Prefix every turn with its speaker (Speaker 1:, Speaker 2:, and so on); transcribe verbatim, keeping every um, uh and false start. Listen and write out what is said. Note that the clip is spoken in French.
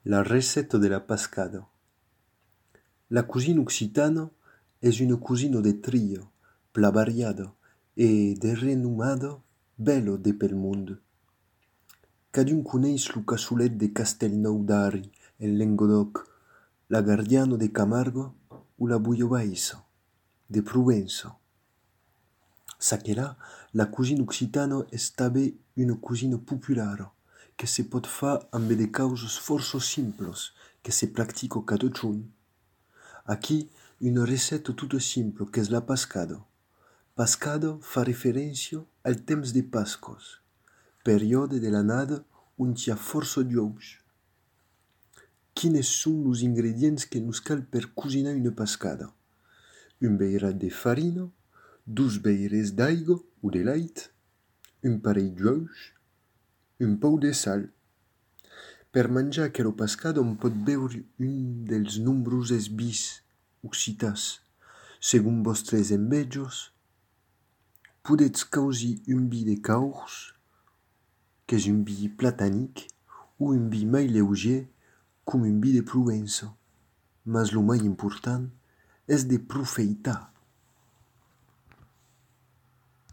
Speaker 1: La recette de la pascada. La cuisine occitane és una cuisine de tria, pla variada e de renomada belo de pel mund. Cadun coneix lo cassolet de Castelnau d'Ari en Languedoc, la Gardiano de Camargo o la Bouillabaissa de Provença. Saquelà, la cuisine occitana és tanben una cuisine populara, que se pot far amb de causes força simples que se practica cada jorn. Aquí, una receta tota simple qu'és la pascada. Pascada fa referència al temps de Pascos, període de l'annada on hi ha força d'ous. Quines són els ingredients que nos cal per cocinar una pascada? Un beirat de farina, dos beires d'aigua o de lait, un parell d'ous, un pou de sal. Per menjar aquera pascada on pot beure un dels nombrosos vins occitans. Segons vostres enveges, podetz causir un vi de Cahors, que és un vi platanic, o un vi mai lleuger, com un vi de Provença. Mas lo mai important és de profeitar.